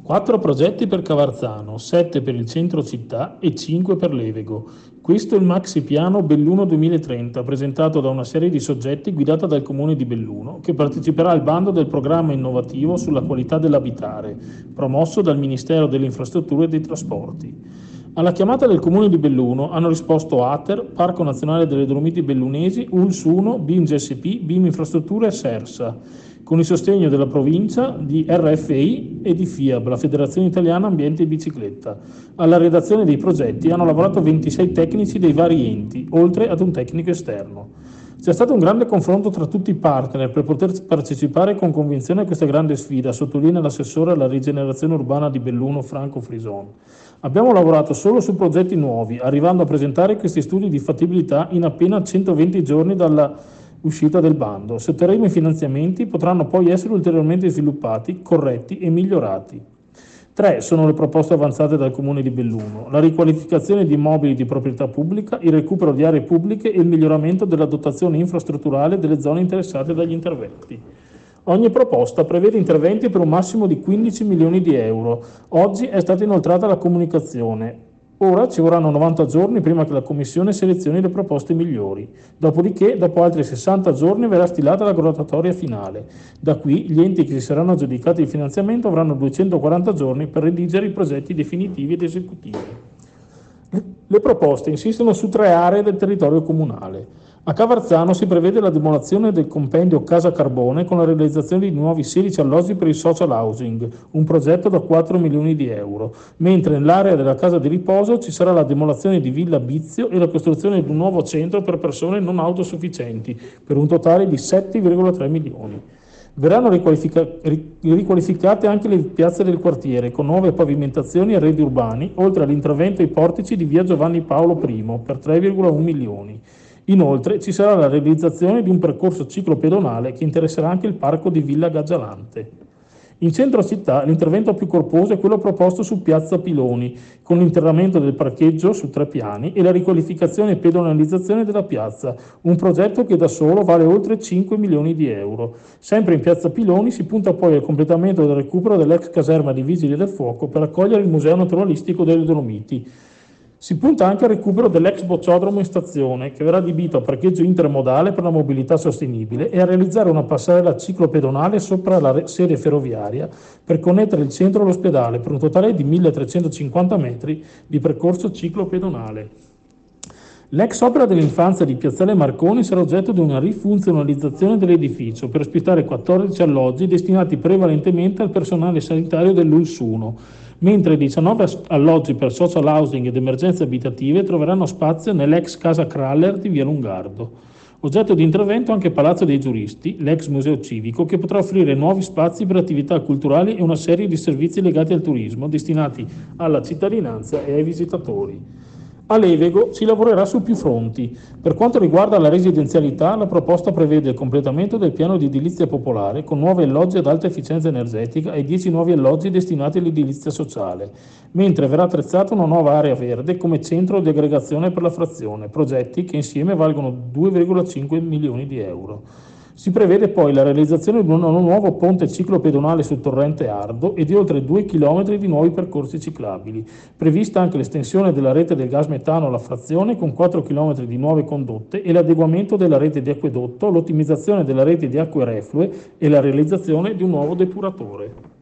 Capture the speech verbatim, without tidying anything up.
quattro progetti per Cavarzano, sette per il centro città e cinque per Levego. Questo è il maxi piano Belluno duemilatrenta, presentato da una serie di soggetti guidata dal Comune di Belluno, che parteciperà al bando del programma innovativo sulla qualità dell'abitare, promosso dal Ministero delle Infrastrutture e dei Trasporti. Alla chiamata del Comune di Belluno hanno risposto Ater, Parco Nazionale delle Dolomiti Bellunesi, U L S uno, B I M G S P, B I M Infrastrutture e SERSA, con il sostegno della provincia, di R F I e di FIAB, la Federazione Italiana Ambiente e Bicicletta. Alla redazione dei progetti hanno lavorato ventisei tecnici dei vari enti, oltre ad un tecnico esterno. C'è stato un grande confronto tra tutti i partner per poter partecipare con convinzione a questa grande sfida, sottolinea l'assessore alla rigenerazione urbana di Belluno Franco Frison. Abbiamo lavorato solo su progetti nuovi, arrivando a presentare questi studi di fattibilità in appena centoventi giorni dalla uscita del bando. Se otterremo i finanziamenti, potranno poi essere ulteriormente sviluppati, corretti e migliorati. Tre sono le proposte avanzate dal Comune di Belluno: la riqualificazione di immobili di proprietà pubblica, il recupero di aree pubbliche e il miglioramento della dotazione infrastrutturale delle zone interessate dagli interventi. Ogni proposta prevede interventi per un massimo di quindici milioni di euro. Oggi è stata inoltrata la comunicazione. Ora ci vorranno novanta giorni prima che la Commissione selezioni le proposte migliori. Dopodiché, dopo altri sessanta giorni, verrà stilata la graduatoria finale. Da qui, gli enti che si saranno aggiudicati il finanziamento avranno duecentoquaranta giorni per redigere i progetti definitivi ed esecutivi. Le proposte insistono su tre aree del territorio comunale. A Cavarzano si prevede la demolizione del compendio Casa Carbone con la realizzazione di nuovi sedici alloggi per il social housing, un progetto da quattro milioni di euro, mentre nell'area della casa di riposo ci sarà la demolizione di Villa Bizio e la costruzione di un nuovo centro per persone non autosufficienti, per un totale di sette virgola tre milioni. Verranno riqualifica- riqualificate anche le piazze del quartiere con nuove pavimentazioni e arredi urbani, oltre all'intervento ai portici di via Giovanni Paolo I per tre virgola uno milioni. Inoltre ci sarà la realizzazione di un percorso ciclopedonale che interesserà anche il parco di Villa Gaggialante. In centro città l'intervento più corposo è quello proposto su Piazza Piloni, con l'interramento del parcheggio su tre piani e la riqualificazione e pedonalizzazione della piazza, un progetto che da solo vale oltre cinque milioni di euro. Sempre in Piazza Piloni si punta poi al completamento del recupero dell'ex caserma di Vigili del Fuoco per accogliere il Museo Naturalistico delle Dolomiti. Si punta anche al recupero dell'ex bocciodromo in stazione, che verrà adibito a parcheggio intermodale per la mobilità sostenibile, e a realizzare una passerella ciclopedonale sopra la sede ferroviaria per connettere il centro all'ospedale, per un totale di milletrecentocinquanta metri di percorso ciclopedonale. L'ex opera dell'infanzia di Piazzale Marconi sarà oggetto di una rifunzionalizzazione dell'edificio per ospitare quattordici alloggi destinati prevalentemente al personale sanitario dell'U L S uno, mentre diciannove alloggi per social housing ed emergenze abitative troveranno spazio nell'ex casa Kraller di via Lungardo. Oggetto di intervento anche Palazzo dei Giuristi, l'ex museo civico, che potrà offrire nuovi spazi per attività culturali e una serie di servizi legati al turismo destinati alla cittadinanza e ai visitatori. A Levego si lavorerà su più fronti. Per quanto riguarda la residenzialità, la proposta prevede il completamento del piano di edilizia popolare con nuovi alloggi ad alta efficienza energetica e dieci nuovi alloggi destinati all'edilizia sociale, mentre verrà attrezzata una nuova area verde come centro di aggregazione per la frazione, progetti che insieme valgono due virgola cinque milioni di euro. Si prevede poi la realizzazione di un nuovo ponte ciclopedonale sul torrente Ardo e di oltre due chilometri di nuovi percorsi ciclabili. Prevista anche l'estensione della rete del gas metano alla frazione con quattro chilometri di nuove condotte e l'adeguamento della rete di acquedotto, l'ottimizzazione della rete di acque reflue e la realizzazione di un nuovo depuratore.